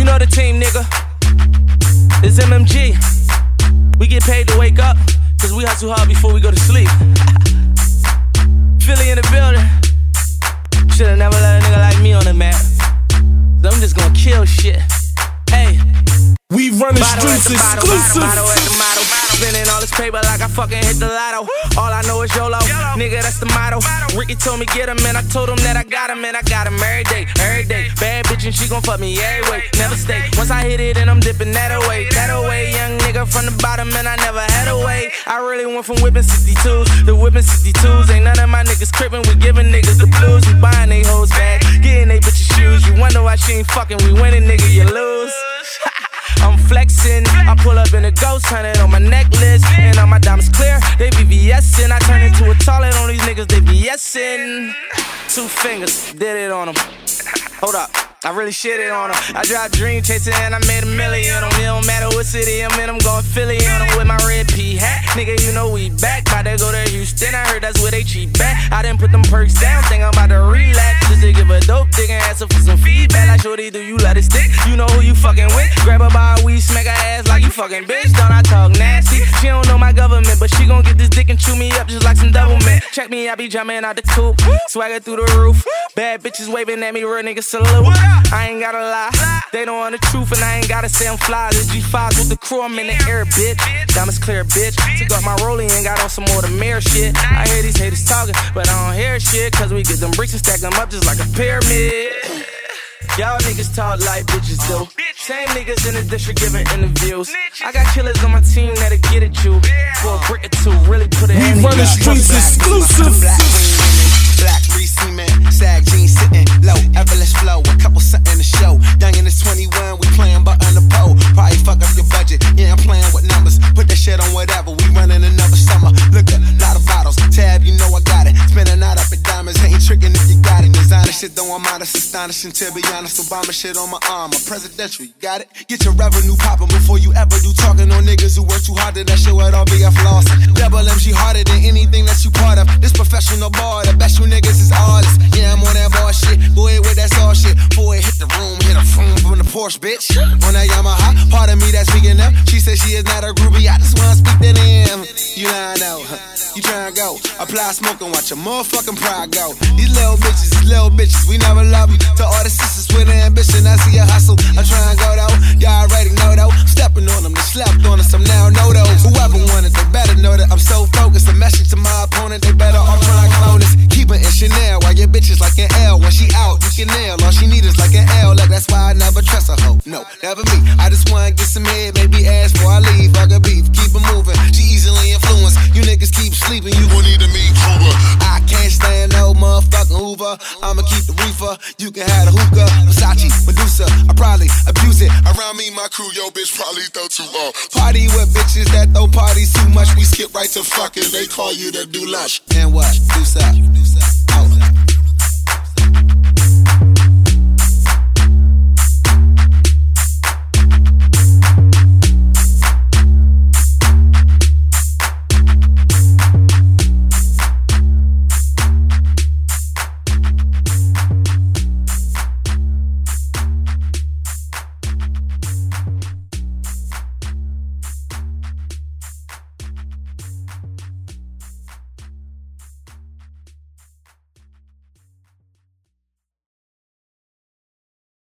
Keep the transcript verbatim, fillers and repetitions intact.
know the team, nigga. It's M M G. We get paid to wake up, cause we hustle hard before we go to sleep. Philly in the building. Should've never let a nigga like me on the map. So I'm just gonna kill shit. Hey. We run the streets exclusive. Spending all this paper like I fucking hit the lotto. All I know is YOLO, nigga, that's the motto. Ricky told me get him, and I told him that I got him, and I got him every day, every day. Bad bitch and she gon' fuck me every way, never stay. Once I hit it and I'm dipping that away, that away. Young nigga from the bottom and I never had a way. I really went from whipping sixty-twos to whipping sixty-twos. Ain't none of my niggas crippin', we giving niggas the blues. We buying they hoes back, getting they bitches shoes. You wonder why she ain't fucking, we winning, nigga, you lose. I'm flexing, I pull up in a ghost hunted on my necklace, and all my diamonds clear, they V V S-ing. I turn into a toilet on these niggas, they V S-ing. Two fingers, did it on them. Hold up, I really shit it on them. I dropped Dream Chaser and I made a million on them. It don't matter what city I'm in, I'm going Philly on them with my red P hat. Nigga, you know we back, bout to go to Houston. I heard that's where they cheap back. I didn't put them perks down, think I'm about to relax. Just to give a dope dick and ask her for some feedback. Like, shorty, do you let it stick? You know who you fucking with. Grab her by a weed, smack her ass like you fucking bitch. Don't I talk nasty? She don't know my government, but she gon' get this dick and chew me up just like some double mint. Check me, I be jumping out the coupe, swagger through the roof. Bad bitches waving at me, real niggas salute. I ain't gotta lie, they don't want the truth, and I ain't gotta say I'm fly. This G fives with the crew, I'm in the air, bitch. Diamonds clear, bitch. Took off my rollie and got on some more the mayor shit. I hear these haters talking, but I don't hear shit, cause we get them bricks and stack them up just like a pyramid. Y'all niggas talk like bitches do. Same niggas in the district giving interviews. I got killers on my team that'll get at you for a brick or two, really put it in. We run the streets exclusive. Black Reese man, sag jeans sitting low, effortless flow, a couple something to show. Young in this twenty-one, we playing but on the pole. Probably fuck up your budget, yeah, I'm playing with numbers. Put that shit on whatever, we running another summer. Look up, lot of bottles, tab, you know I got it. Spend a night up in diamonds, ain't tricking if you got it. Designer shit, though I'm honest, astonishing. To be honest, Obama shit on my arm, a presidential, you got it? Get your revenue poppin' before you ever do talking on niggas who work too hard, that shit would all be a floss. Double M G harder than anything that you part of. This professional bar, the best you niggas is artists. Yeah, I'm on that bar shit. Boy, with that saw shit. Boy, hit the room, hit a phone from the Porsche, bitch. On that Yamaha, part of me that's speaking up. She said she is not a groupie. I just wanna speak to them. You lying out, huh? You tryna go? Apply smoke and watch your motherfucking pride go. These little bitches, these little bitches, we never love them. To all the sisters with ambition, I see a hustle. I'm tryna go though. Y'all already know though. Stepping on them, they slept on us. I'm now know those. Whoever wanted, they better know that I'm so focused. A message to my opponent, they better all try to clone us. Keep it in Chanel while your bitch is like an L. When she out, you can nail. All she need is like an L. Like that's why I never trust a hoe. No, never me. I just wanna get some head, maybe ask before I leave. Fuck a beef, keep it moving. She easily influenced. You niggas keep sleeping, you gon' need to meet Kruger. I can't stand no motherfucking Hoover. I'ma keep the reefer. You can have the hookah, Versace, Medusa. I probably abuse it. Around me, my crew, yo bitch probably throw too long. Party with bitches that throw parties too much. We skip right to fucking. They call you the do lush. And what? Do suck.